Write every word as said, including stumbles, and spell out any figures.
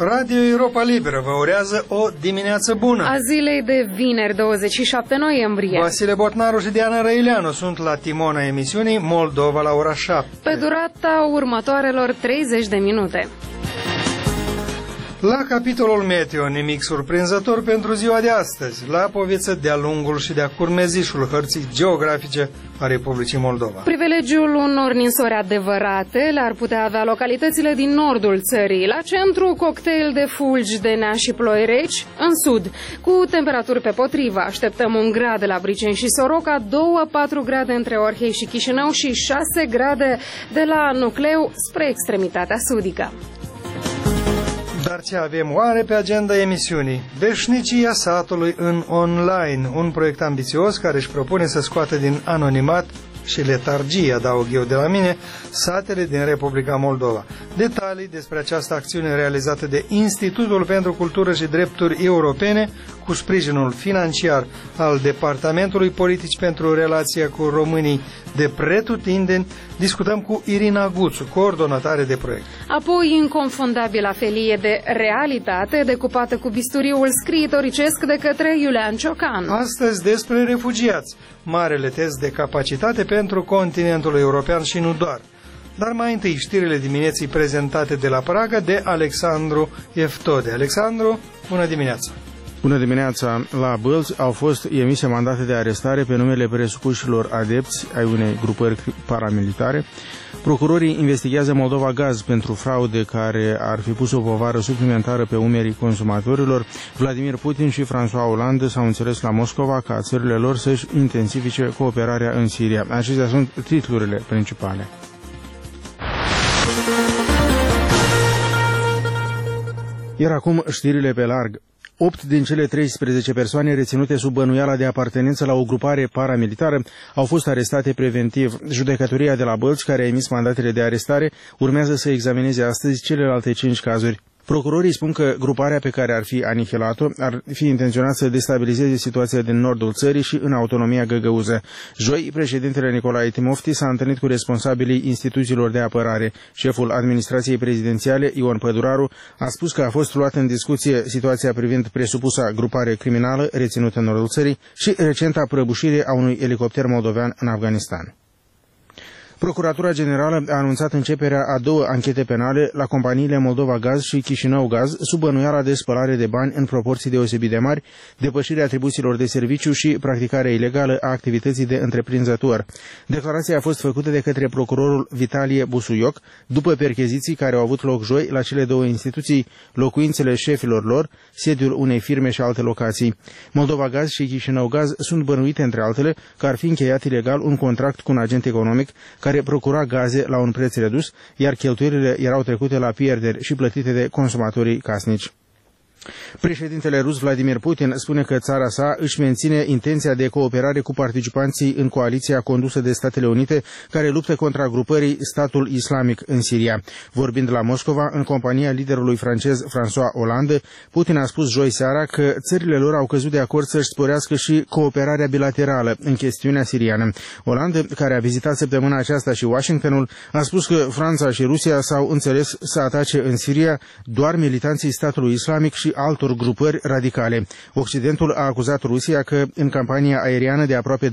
Radio Europa Liberă vă urează o dimineață bună. A zilei de vineri, douăzeci și șapte noiembrie. Vasile Botnaru și Diana Răileanu sunt la timona emisiunii Moldova la ora șapte. Pe durata următoarelor treizeci de minute. La capitolul meteo, nimic surprinzător pentru ziua de astăzi. La Poviță, de-a lungul și de-a curmezișul hărții geografice a Republicii Moldova. Privilegiul unor ninsori adevărate le-ar putea avea localitățile din nordul țării. La centru, cocktail de fulgi, de nea și ploi reci. În sud, cu temperaturi pe potrivă, așteptăm un grad la Briceni și Soroca, doi patru grade între Orhei și Chișinău și șase grade de la nucleu spre extremitatea sudică. Dar ce avem oare pe agenda emisiunii? Veșnicia satului în online, un proiect ambițios care își propune să scoată din anonimat și letargie, adaug eu de la mine, satele din Republica Moldova. Detalii despre această acțiune realizată de Institutul pentru Cultură și Drepturi Europene cu sprijinul financiar al Departamentului Politici pentru Relația cu Românii de pretutindeni, discutăm cu Irina Guțu, coordonatare de proiect. Apoi, inconfundabila felie de realitate decupată cu bisturiul scriitoricesc de către Iulian Ciocan. Astăzi despre refugiați, marele test de capacitate pentru continentul european și nu doar. Dar mai întâi știrile dimineții prezentate de la Praga de Alexandru Eftode. Alexandru, bună dimineața! Bună dimineața! La Bălți au fost emise mandate de arestare pe numele presupușilor adepți ai unei grupări paramilitare. Procurorii investigează Moldova Gaz pentru fraude care ar fi pus o povară suplimentară pe umerii consumatorilor. Vladimir Putin și François Hollande s-au înțeles la Moscova ca țările lor să-și intensifice cooperarea în Siria. Acestea sunt titlurile principale. Iar acum știrile pe larg. Opt din cele treisprezece persoane reținute sub bănuiala de apartenență la o grupare paramilitară au fost arestate preventiv. Judecătoria de la Bălți, care a emis mandatele de arestare, urmează să examineze astăzi celelalte cinci cazuri. Procurorii spun că gruparea pe care ar fi anihilat-o ar fi intenționat să destabilizeze situația din nordul țării și în autonomia găgăuză. Joi, președintele Nicolae Timofti s-a întâlnit cu responsabilii instituțiilor de apărare. Șeful administrației prezidențiale, Ion Păduraru, a spus că a fost luată în discuție situația privind presupusa grupare criminală reținută în nordul țării și recenta prăbușire a unui elicopter moldovean în Afganistan. Procuratura Generală a anunțat începerea a două anchete penale la companiile Moldova Gaz și Chișinău Gaz sub bănuiala de spălare de bani în proporții deosebit de mari, depășirea atribuțiilor de serviciu și practicarea ilegală a activității de întreprinzător. Declarația a fost făcută de către procurorul Vitalie Busuioc după percheziții care au avut loc joi la cele două instituții, locuințele șefilor lor, sediul unei firme și alte locații. Moldova Gaz și Chișinău Gaz sunt bănuite, între altele, că ar fi încheiat ilegal un contract cu un agent economic care care procura gaze la un preț redus, iar cheltuielile erau trecute la pierderi și plătite de consumatorii casnici. Președintele rus Vladimir Putin spune că țara sa își menține intenția de cooperare cu participanții în coaliția condusă de Statele Unite care luptă contra grupării Statul Islamic în Siria. Vorbind la Moscova, în compania liderului francez François Hollande, Putin a spus joi seara că țările lor au căzut de acord să-și sporească și cooperarea bilaterală în chestiunea siriană. Hollande, care a vizitat săptămâna aceasta și Washingtonul, a spus că Franța și Rusia s-au înțeles să atace în Siria doar militanții Statului Islamic și altor grupări radicale. Occidentul a acuzat Rusia că în campania aeriană de aproape